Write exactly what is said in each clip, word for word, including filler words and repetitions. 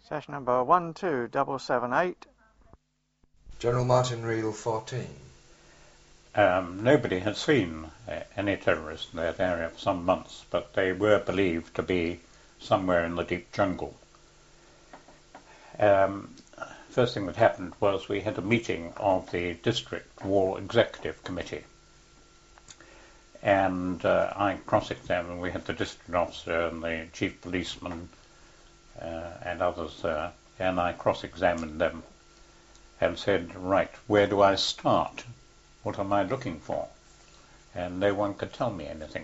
Session number one two seven seven eight. General Martin Reel fourteen. Um, nobody had seen uh, any terrorists in that area for some months, but they were believed to be somewhere in the deep jungle. Um, first thing that happened was we had a meeting of the District War Executive Committee, and uh, I cross-examined. We had the district officer and the chief policeman uh, and others there, and I cross-examined them and said, right, where do I start? What am I looking for? And no one could tell me anything.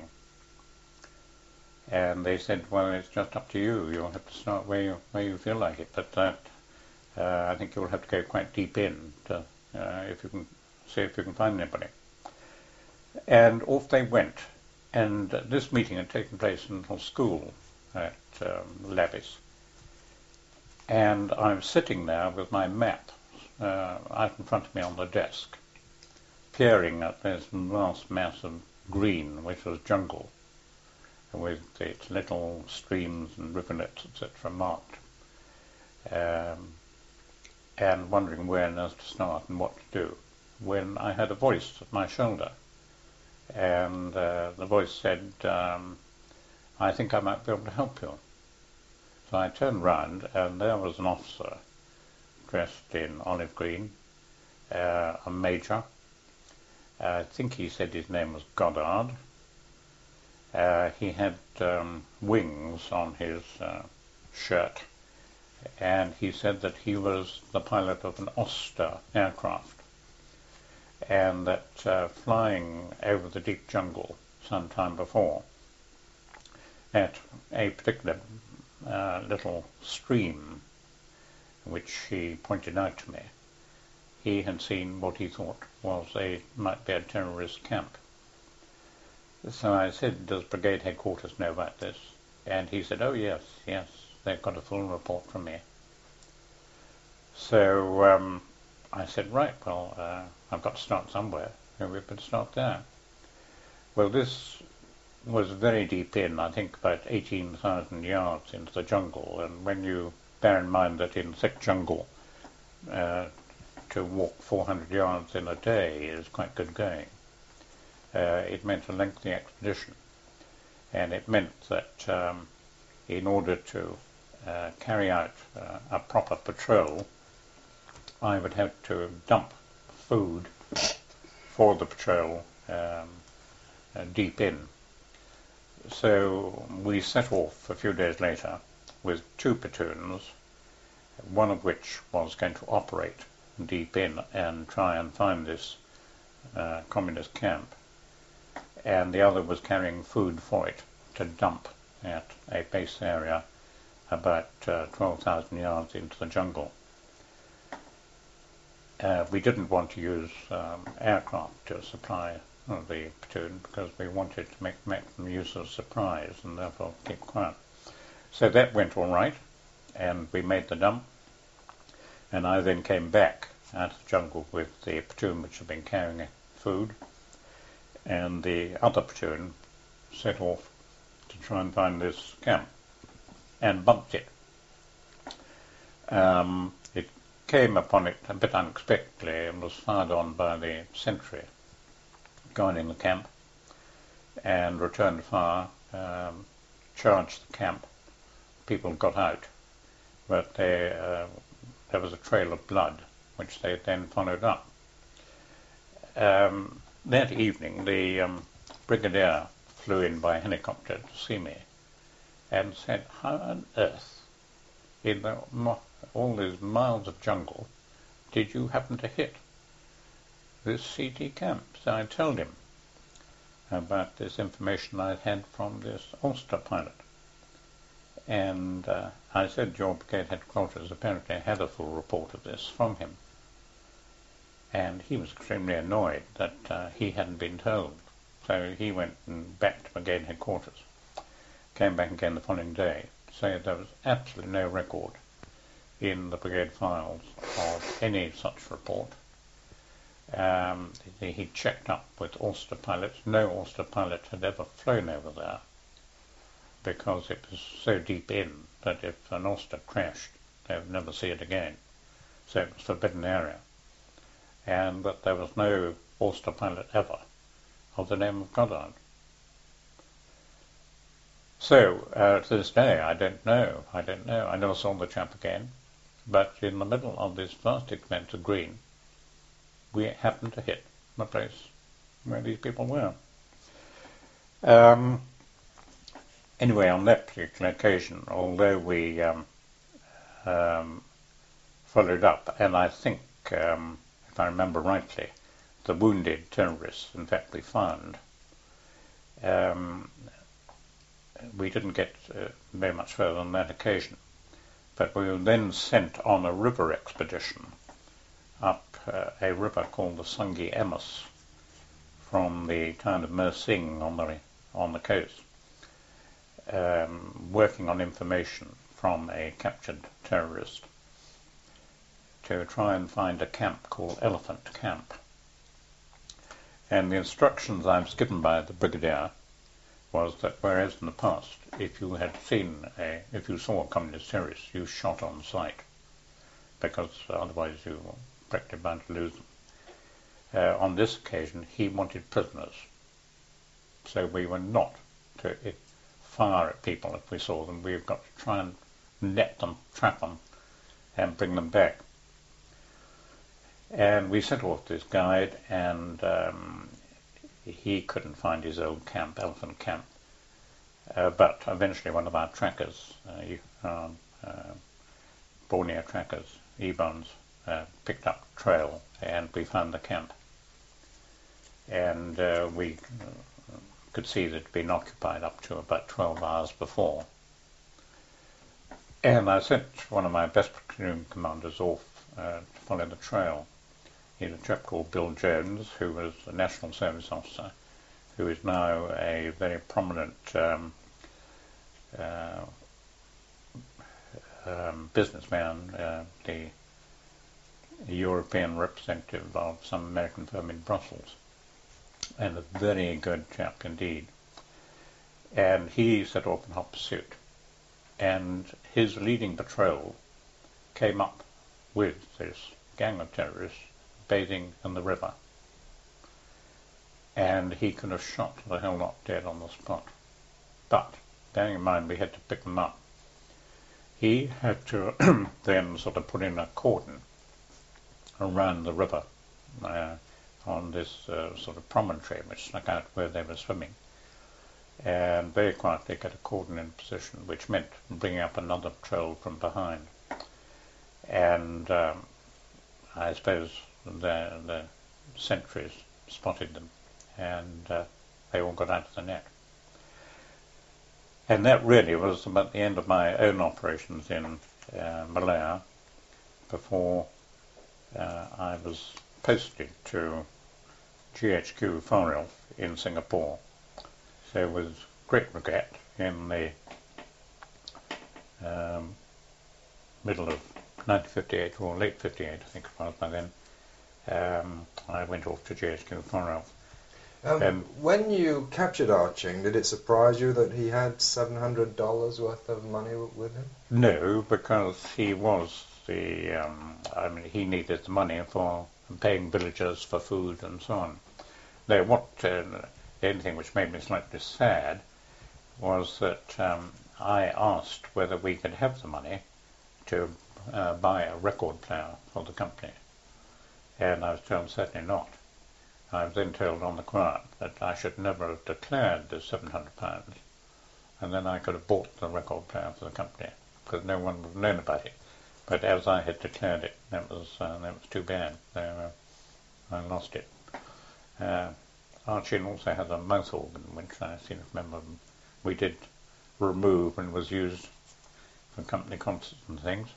And they said, well, it's just up to you. You'll have to start where you, where you feel like it. But that, uh, I think you'll have to go quite deep in to, uh, if you can see if you can find anybody. And off they went. And uh, this meeting had taken place in a little school at um, Lavis. And I was sitting there with my map uh, out in front of me on the desk, peering at this vast mass of green, which was jungle, with its little streams and rivulets, et cetera, marked, um, and wondering where on earth to start and what to do, when I heard a voice at my shoulder, and uh, the voice said, um, I think I might be able to help you. So I turned round, and there was an officer dressed in olive green, uh, a major. Uh, I think he said his name was Goddard. Uh, he had um, wings on his uh, shirt, and he said that he was the pilot of an Oster aircraft, and that uh, flying over the deep jungle some time before, at a particular uh, little stream, which he pointed out to me, he had seen what he thought was a might be a terrorist camp. So I said, does brigade headquarters know about this? And he said, oh yes, yes, they've got a full report from me. So um, I said, right, well, uh, I've got to start somewhere, and we better start there. Well, this was very deep in, I think about eighteen thousand yards into the jungle, and when you bear in mind that in thick jungle, uh, to walk four hundred yards in a day is quite good going. Uh, it meant a lengthy expedition, and it meant that um, in order to uh, carry out uh, a proper patrol, I would have to dump food for the patrol um, uh, deep in. So we set off a few days later with two platoons, one of which was going to operate deep in and try and find this uh, communist camp, and the other was carrying food for it to dump at a base area about uh, twelve thousand yards into the jungle. Uh, we didn't want to use um, aircraft to supply uh, the platoon because we wanted to make maximum use of surprise and therefore keep quiet. So that went all right, and we made the dump. And I then came back out of the jungle with the platoon which had been carrying food, and the other platoon set off to try and find this camp, and bumped it. Um, it came upon it a bit unexpectedly and was fired on by the sentry guarding the camp, and returned fire, um, charged the camp. People got out, but they uh, there was a trail of blood, which they then followed up. Um, that evening, the um, brigadier flew in by helicopter to see me and said, how on earth, in the, all these miles of jungle, did you happen to hit this C T camp? So I told him about this information I had from this Ulster pilot. And uh, I said your brigade headquarters apparently had a full report of this from him. And he was extremely annoyed that uh, he hadn't been told. So he went and back to brigade headquarters, came back again the following day, saying there was absolutely no record in the brigade files of any such report. Um, he, he checked up with Ulster pilots. No Ulster pilot had ever flown over there, because it was so deep in that if an Ulster crashed, they would never see it again. So it was a forbidden area. And that there was no Auster pilot ever of the name of Goddard. So, uh, to this day, I don't know. I don't know. I never saw the chap again. But in the middle of this vast expanse of green, we happened to hit the place where these people were. Um, anyway, on that particular occasion, although we um, um, followed up, and I think, um, if I remember rightly, the wounded terrorists, in fact, we found, um, we didn't get uh, very much further on that occasion. But we were then sent on a river expedition up uh, a river called the Sungei Emus from the town of Mersing on the on the coast, um, working on information from a captured terrorist to try and find a camp called Elephant Camp. And the instructions I was given by the brigadier was that whereas in the past, if you had seen a, if you saw a communist terrorist, you shot on sight, because otherwise you were practically bound to lose them. Uh, on this occasion, he wanted prisoners, so we were not to uh, fire at people if we saw them. We've got to try and net them, trap them, and bring them back. And we sent off this guide, and um, he couldn't find his old camp, Elephant Camp. Uh, but eventually one of our trackers, uh, um, uh, Borneo trackers, E-bones, uh, picked up the trail, and we found the camp. And uh, we uh, could see that it had been occupied up to about twelve hours before. And I sent one of my best platoon commanders off uh, to follow the trail. He's a chap called Bill Jones, who was a National Service officer, who is now a very prominent um, uh, um, businessman, uh, the European representative of some American firm in Brussels, and a very good chap indeed. And he set off in hot pursuit, and his leading patrol came up with this gang of terrorists bathing in the river, and he could have shot the hell lot dead on the spot. But, bearing in mind we had to pick them up, he had to then sort of put in a cordon around the river uh, on this uh, sort of promontory which stuck out where they were swimming, and very quietly get a cordon in position, which meant bringing up another patrol from behind. And um, I suppose the, the sentries spotted them, and uh, they all got out of the net. And that really was about the end of my own operations in uh, Malaya before uh, I was posted to G H Q Far in Singapore. So with great regret, in the um, middle of nineteen fifty-eight, or late fifty-eight I think it was by then, um, I went off to G H Q Far. Um, um, when you captured Arching, did it surprise you that he had seven hundred dollars worth of money with him? No, because he was the, um, I mean, he needed the money for paying villagers for food and so on. Now, what, uh, the only thing which made me slightly sad was that um, I asked whether we could have the money to uh, buy a record player for the company, and I was told certainly not. I was then told on the quiet that I should never have declared the seven hundred pounds, and then I could have bought the record player for the company, because no one would have known about it. But as I had declared it, that was uh, that was too bad, so uh, I lost it. Uh, Archie also had a mouth organ, which I seem to remember we did remove and was used for company concerts and things.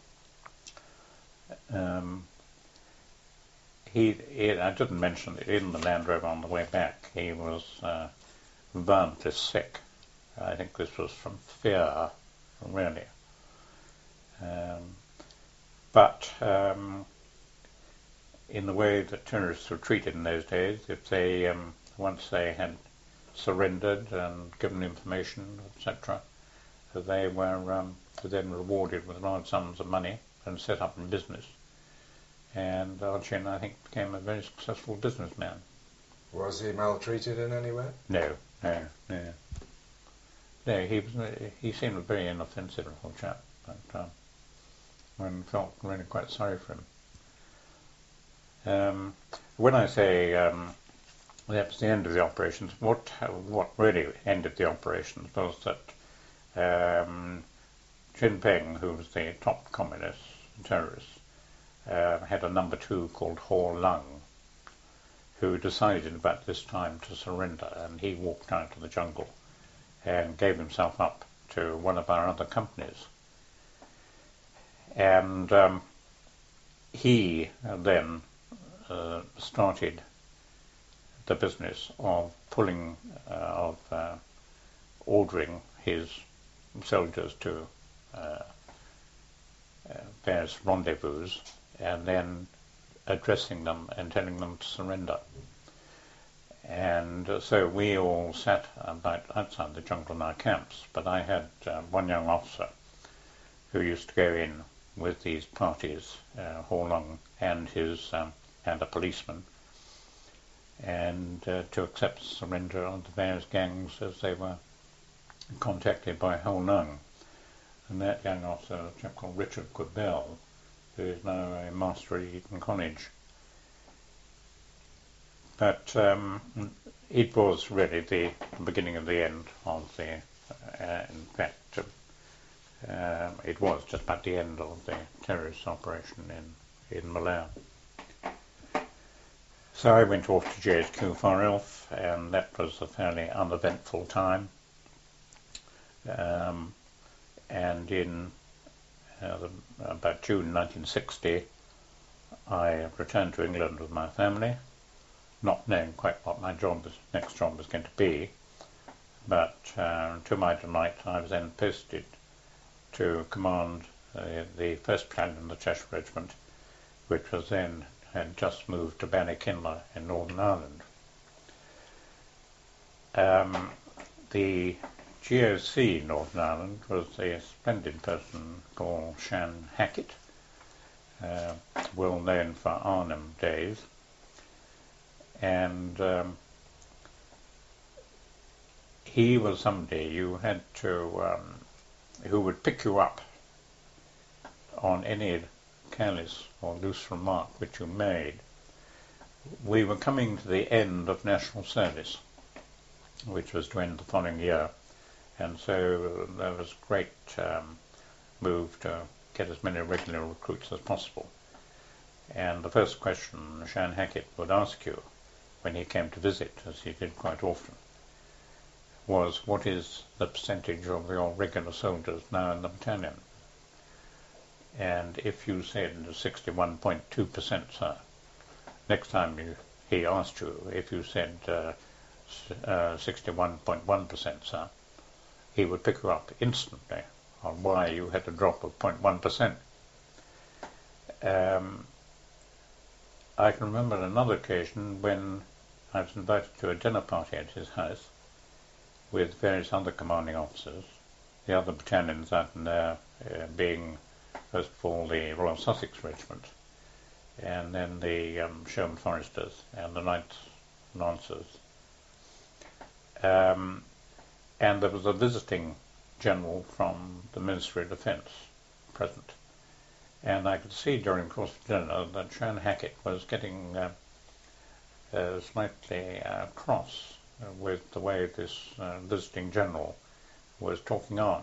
Um, he, he, I didn't mention that in the Land Rover on the way back, he was uh, violently sick. I think this was from fear, really. Um, but um, in the way that terrorists were treated in those days, if they, um, once they had surrendered and given information, et cetera, they were um, then rewarded with large sums of money and set up in business. And Archin, I think, became a very successful businessman. Was he maltreated in any way? No, no, no. No, he was. He seemed a very inoffensive little chap, but um, one felt really quite sorry for him. Um, when I say um, that was the end of the operations, what what really ended the operations was that um, Jinping, who was the top communist terrorist, uh, had a number two called Ho Lung, who decided about this time to surrender, and he walked out to the jungle and gave himself up to one of our other companies. And um, he then uh, started the business of pulling, uh, of uh, ordering his soldiers to uh, uh, various rendezvous and then addressing them and telling them to surrender. And uh, so we all sat about outside the jungle in our camps, but I had uh, one young officer who used to go in with these parties, uh, Ho Lung and his um, and a policeman, and uh, to accept surrender of the various gangs as they were contacted by Ho Lung. And that young officer, a chap called Richard Quibell, who is now a master at Eton College. But um, it was really the beginning of the end of the, uh, in fact, uh, uh, it was just about the end of the terrorist operation in, in Malawi. So I went off to J H Q Far Elf, and that was a fairly uneventful time. Um, and in uh, the, about June nineteen sixty, I returned to England with my family, not knowing quite what my job was, next job was going to be, but uh, to my delight I was then posted to command uh, the first Battalion of the Cheshire Regiment, which was then had just moved to Bannockkinler in Northern Ireland. Um, the G O C Northern Ireland was a splendid person called Shan Hackett, uh, well known for Arnhem days, and um, he was somebody you had to, um, who would pick you up on any careless or loose remark which you made. We were coming to the end of national service, which was to end the following year, and so there was a great um, move to get as many regular recruits as possible. And the first question Shan Hackett would ask you when he came to visit, as he did quite often, was, what is the percentage of your regular soldiers now in the battalion? And if you said sixty-one point two percent, sir, next time you, he asked you if you said uh, uh, sixty-one point one percent, sir, he would pick you up instantly on why you had a drop of zero point one percent. Um, I can remember another occasion when I was invited to a dinner party at his house with various other commanding officers, the other battalions out in there uh, being first of all the Royal Sussex Regiment, and then the um, Sherman Foresters and the Ninth Lancers. Um, and there was a visiting general from the Ministry of Defence present. And I could see during the course of dinner that Shan Hackett was getting uh, uh, slightly uh, cross uh, with the way this uh, visiting general was talking on.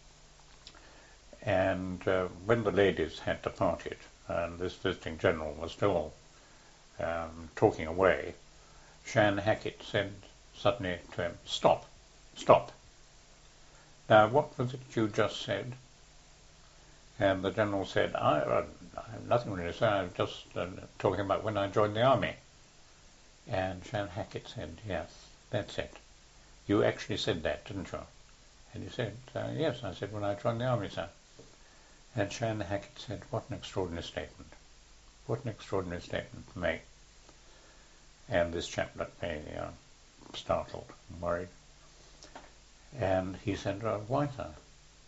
And uh, when the ladies had departed, and this visiting general was still um, talking away, Shan Hackett said suddenly to him, "Stop, stop. Now, what was it you just said?" And the general said, I, uh, I have nothing really to say, I was just uh, talking about when I joined the army. And Shan Hackett said, "Yes, that's it. You actually said that, didn't you?" And he said, uh, "Yes, I said when I joined the army, sir." And Shan Hackett said, "What an extraordinary statement. What an extraordinary statement to make." And this chap looked very uh, startled and worried. And he said, uh, "Why, sir?"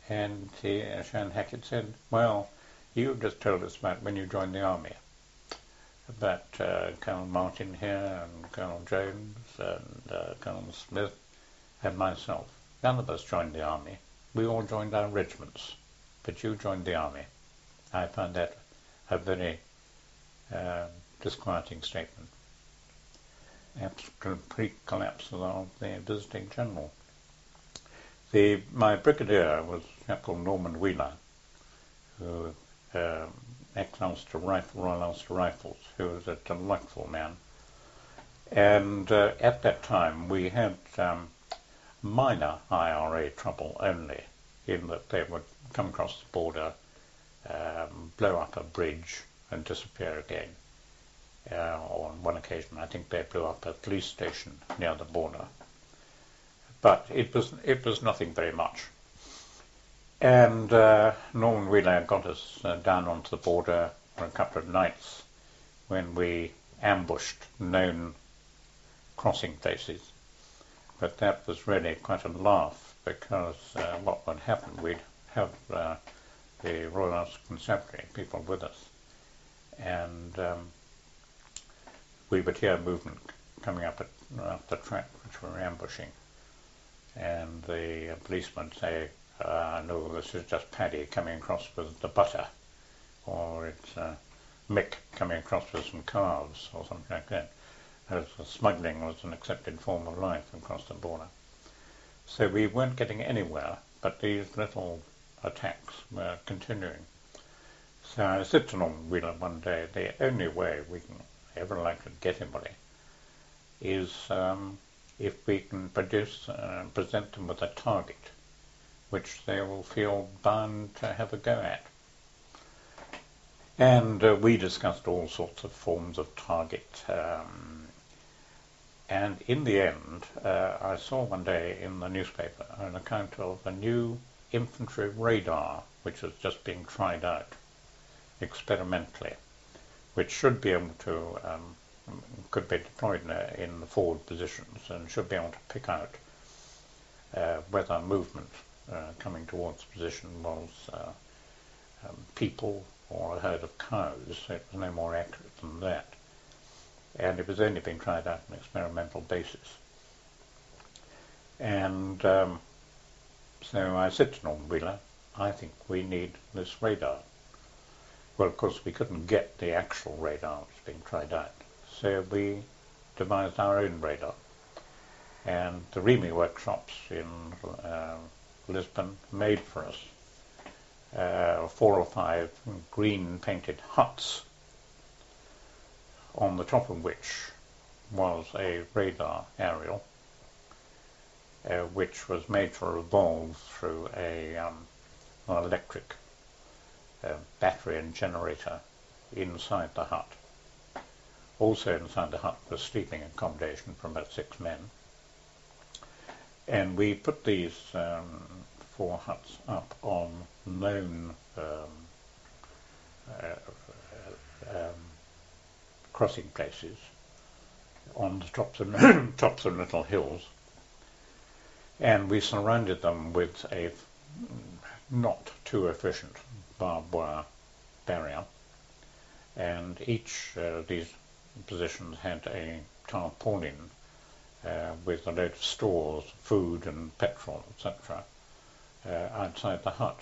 And he, uh, Shan Hackett said, well, you've just told us about when you joined the army, about uh, Colonel Martin here and Colonel Jones and uh, Colonel Smith and myself. None of us joined the army. We all joined our regiments, but you joined the army. I found that a very uh, disquieting statement. After complete collapse of the visiting general. The, my brigadier was a chap called Norman Wheeler, who uh, ex-Ulster Rifle, Royal Ulster Rifles, who was a delightful man. And uh, at that time we had um, minor I R A trouble only, in that they would come across the border, um, blow up a bridge and disappear again. Uh, on one occasion, I think they blew up a police station near the border. But it was it was nothing very much. And uh, Norman Wheeler got us uh, down onto the border for a couple of nights when we ambushed known crossing places. But that was really quite a laugh, because uh, what would happen, we'd have uh, the Royal Ulster Constabulary people with us, and um, we would hear movement coming up, at, up the track which we were ambushing, and the uh, policeman would say, uh, no, this is just Paddy coming across with the butter, or it's uh, Mick coming across with some calves, or something like that. As smuggling was an accepted form of life across the border. So we weren't getting anywhere, but these little attacks were continuing. So I said to Norman Wheeler one day, the only way we can ever likely to get anybody is um, if we can produce, uh, present them with a target which they will feel bound to have a go at. And uh, we discussed all sorts of forms of target. Um, and in the end, uh, I saw one day in the newspaper an account of a new infantry radar which was just being tried out experimentally, which should be able to, um, could be deployed in, a, in the forward positions and should be able to pick out uh, whether movement uh, coming towards position was uh, um, people or a herd of cows. It was no more accurate than that. And it was only being tried out on an experimental basis. And um, so I said to Norman Wheeler, I think we need this radar. Well, of course, we couldn't get the actual radar which was being tried out. So we devised our own radar. And the REME workshops in uh, Lisbon made for us uh, four or five green painted huts, on the top of which was a radar aerial, uh, which was made to revolve through a um, an electric uh, battery and generator inside the hut. Also inside the hut was sleeping accommodation for about six men. And we put these um, four huts up on known um, uh, um, crossing places on the tops of tops of little hills, and we surrounded them with a not too efficient barbed wire barrier, and each uh, of these positions had a tarpaulin uh, with a load of stores, food and petrol, et cetera, uh, outside the hut.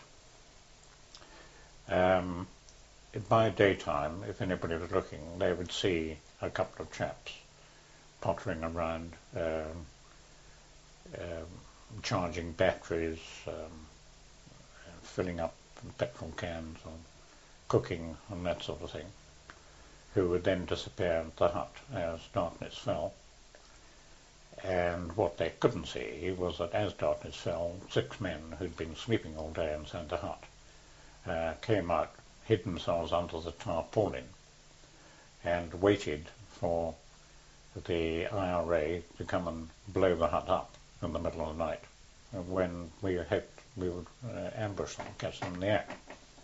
Um, By daytime, if anybody was looking, they would see a couple of chaps pottering around, um, um, charging batteries, um, filling up petrol cans, or cooking and that sort of thing, who would then disappear in the hut as darkness fell. And what they couldn't see was that as darkness fell, six men who'd been sleeping all day inside the hut uh, came out, hid themselves under the tarpaulin, and waited for the I R A to come and blow the hut up in the middle of the night, when we hoped we would uh, ambush them, catch them in the act.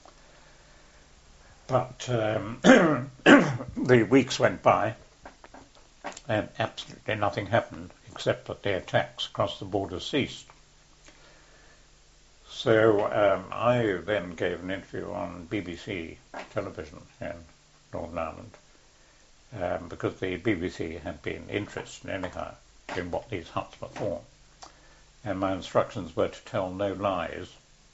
But um, the weeks went by, and absolutely nothing happened, except that the attacks across the border ceased. So um, I then gave an interview on B B C television in Northern Ireland um, because the B B C had been interested anyhow in what these huts were for. And my instructions were to tell no lies.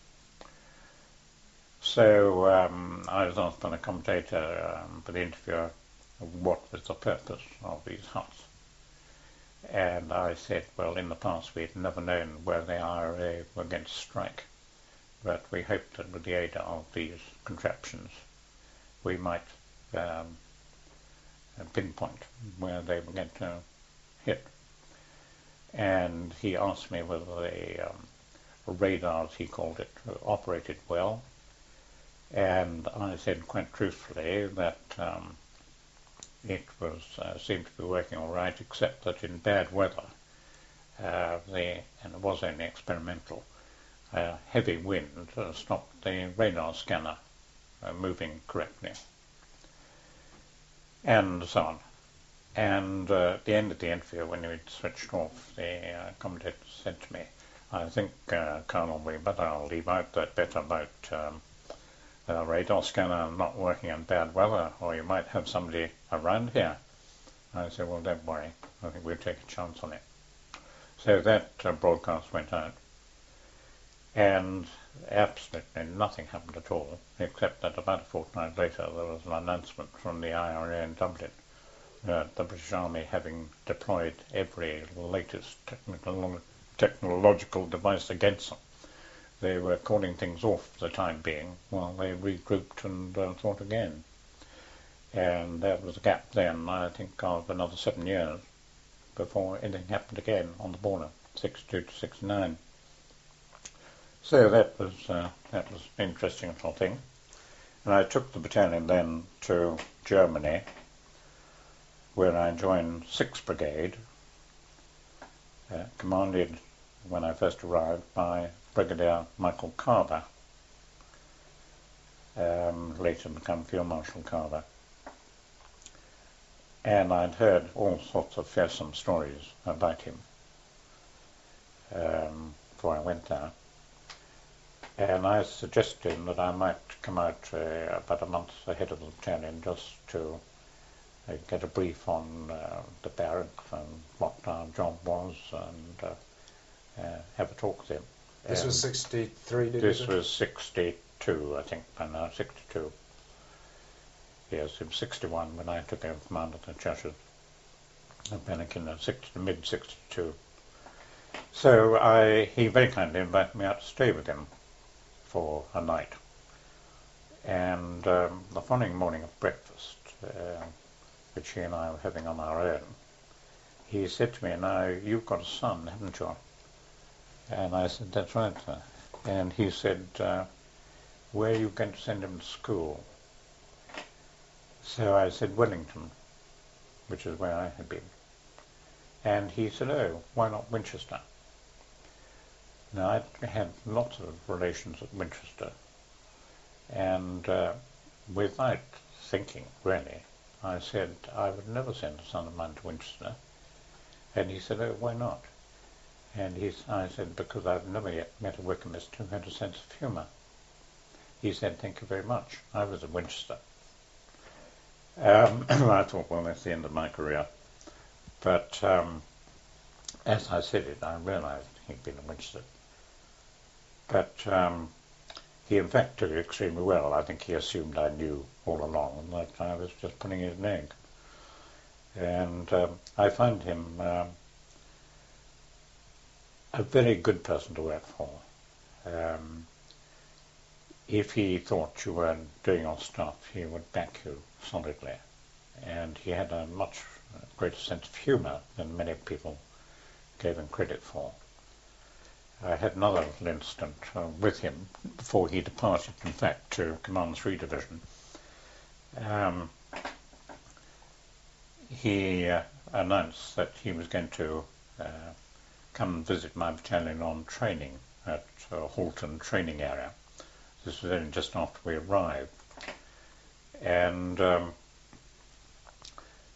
So um, I was asked by the commentator, um, by the interviewer, what was the purpose of these huts. And I said, well, in the past we'd never known where the I R A were going to strike, but we hoped that with the aid of these contraptions we might um, pinpoint where they were going to hit. And he asked me whether the um, radars, he called it, operated well. And I said quite truthfully that um, it was uh, seemed to be working all right, except that in bad weather, uh, the, and it was only experimental, uh, heavy wind uh, stopped the radar scanner uh, moving correctly, and so on. And uh, at the end of the interview, when we'd switched off, the uh, commentator said to me, I think, uh, Colonel, we better leave out that bit about um, the radar scanner not working in bad weather, or you might have somebody around here. I said, well, don't worry. I think we'll take a chance on it. So that uh, broadcast went out, and absolutely nothing happened at all, except that about a fortnight later there was an announcement from the I R A in Dublin that the British Army, having deployed every latest technical, technological device against them, they were calling things off for the time being while they regrouped and uh, thought again. And there was a gap then, I think, of another seven years before anything happened again on the border, sixty-two to sixty-nine. So that was uh, that was an interesting little thing. And I took the battalion then to Germany, where I joined sixth Brigade, uh, commanded when I first arrived by Brigadier Michael Carver, um, later become Field Marshal Carver. And I'd heard all sorts of fearsome stories about him um, before I went there. And I suggested to him that I might come out uh, about a month ahead of the battalion just to uh, get a brief on uh, the barracks and what our job was, and uh, uh, have a talk with him. This um, was sixty-three, did This you was sixty-two, I think, by now, sixty-two. Yes, it was sixty-one when I took over command of the Cheshire of Bennikin in mid sixty-two. So I, he very kindly invited me out to stay with him for a night. And um, the following morning at breakfast, uh, which he and I were having on our own, he said to me, now, you've got a son, haven't you? And I said, that's right, sir. And he said, uh, where are you going to send him to school? So I said, Wellington, which is where I had been. And he said, oh, why not Winchester? Now, I had lots of relations at Winchester, and uh, without thinking, really, I said, I would never send a son of mine to Winchester. And he said, oh, why not? And he, I said, because I've never yet met a Wykamist who had a sense of humour. He said, thank you very much. I was at Winchester. Um, I thought, well, that's the end of my career. But um, as I said it, I realised he'd been at Winchester. But um, he, in fact, took it extremely well. I think he assumed I knew all along and that I was just putting in an egg. And um, I found him um, a very good person to work for. Um, if he thought you were doing your stuff, he would back you solidly. And he had a much greater sense of humour than many people gave him credit for. I had another little incident uh, with him before he departed, in fact, to Command three Division. Um, he uh, announced that he was going to uh, come and visit my battalion on training at uh, Halton training area. This was only just after we arrived. And um,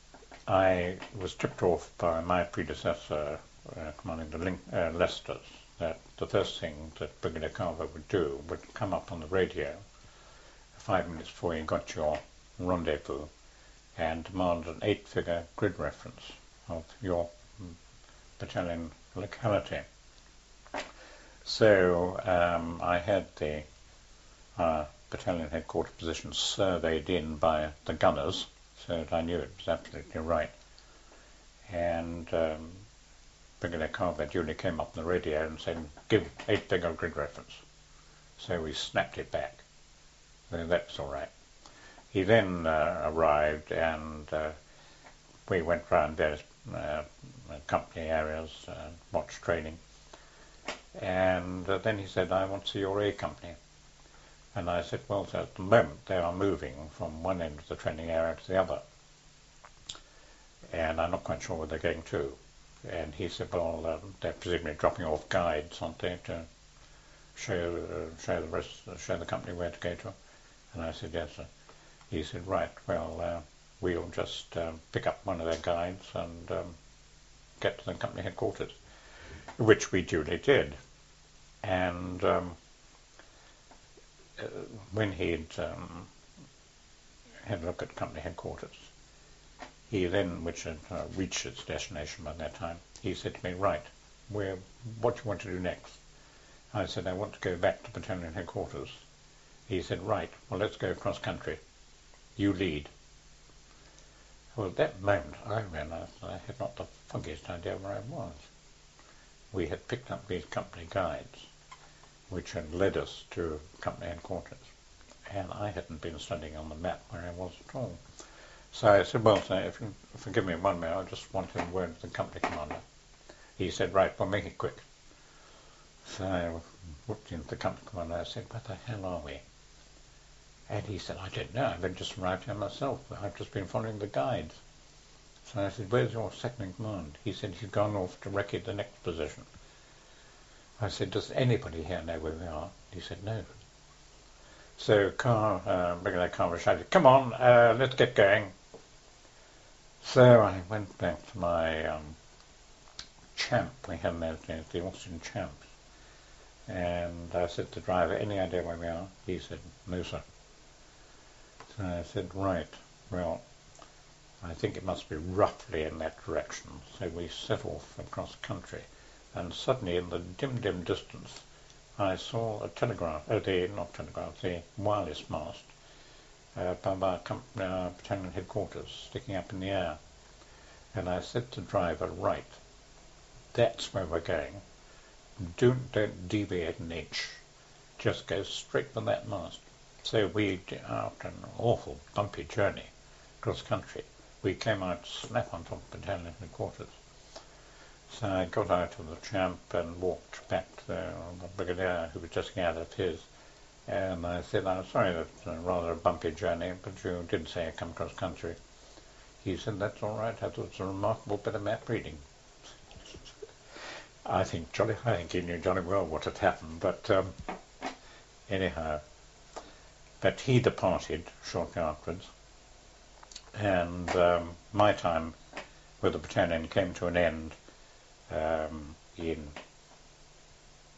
I was tipped off by my predecessor, uh, commanding the Link- uh, Leicesters, that the first thing that Brigadier Carver would do would come up on the radio five minutes before you got your rendezvous and demand an eight-figure grid reference of your battalion locality. So um, I had the uh, battalion headquarters position surveyed in by the gunners, so that I knew it was absolutely right. And um, Brigadier Carver duly came up on the radio and said, give eight-figure grid reference. So we snapped it back. So that's all right. He then uh, arrived and uh, we went round various uh, company areas, uh, watch training. And uh, then he said, I want to see your A company. And I said, well, so at the moment they are moving from one end of the training area to the other. And I'm not quite sure where they're going to. And he said, well, um, they're presumably dropping off guides, aren't they, to show, uh, show, the rest, uh, show the company where to go to. And I said, yes, sir. He said, right, well, uh, we'll just um, pick up one of their guides and um, get to the company headquarters, which we duly did. And um, uh, when he'd um, had a look at company headquarters, he then, which had uh, reached its destination by that time, he said to me, right, where, what do you want to do next? I said, I want to go back to battalion headquarters. He said, right, well, let's go cross country. You lead. Well, at that moment, I realized I had not the foggiest idea where I was. We had picked up these company guides, which had led us to company headquarters, and I hadn't been studying on the map where I was at all. So I said, well, sir, if you forgive me one minute, I just wanted a word with the company commander. He said, right, well, make it quick. So I looked into the company commander and I said, where the hell are we? And he said, I don't know, I've just arrived here myself. I've just been following the guides. So I said, where's your second in command? He said, he's gone off to recce the next position. I said, does anybody here know where we are? He said, no. So Car, uh, Brigadier Carver shouted, come on, uh, let's get going. So I went back to my um, champ. We had those days, the Austin champs. And I said to the driver, any idea where we are? He said, no, sir. So I said, right, well, I think it must be roughly in that direction. So we set off across country, and suddenly in the dim, dim distance, I saw a telegraph, oh, the, not telegraph, the wireless mast uh, by our company, uh, battalion headquarters, sticking up in the air. And I said to the driver, right, that's where we're going. Don't, don't deviate an inch. Just go straight for that mast. So we, after an awful bumpy journey across country, we came out slap on top of battalion headquarters. So I got out of the champ and walked back to the, the brigadier who was just getting out of his. And I said, I'm sorry that's a rather a bumpy journey, but you did say I come across country. He said, that's all right. I thought it was a remarkable bit of map reading. I think jolly, I think he knew jolly well what had happened, but um, anyhow. But he departed shortly afterwards, and um, my time with the battalion came to an end um, in